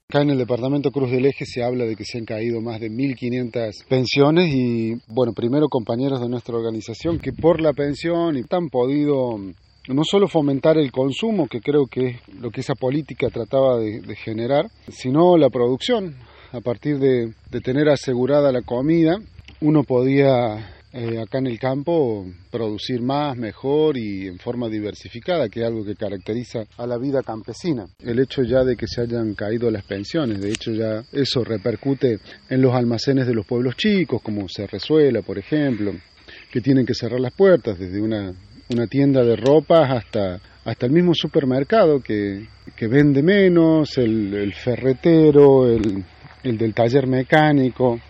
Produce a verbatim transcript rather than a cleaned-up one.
Acá en el departamento Cruz del Eje se habla de que se han caído más de mil quinientas pensiones y, bueno, primero compañeros de nuestra organización que por la pensión y han podido no solo fomentar el consumo, que creo que es lo que esa política trataba de, de generar, sino la producción. A partir de, de tener asegurada la comida, uno podía Eh, acá en el campo producir más, mejor y en forma diversificada, que es algo que caracteriza a la vida campesina. El hecho ya de que se hayan caído las pensiones, de hecho ya eso repercute en los almacenes de los pueblos chicos, como Cerrezuela, por ejemplo, que tienen que cerrar las puertas, desde una, una tienda de ropas hasta, hasta el mismo supermercado que, que vende menos, el, el ferretero, el, el del taller mecánico.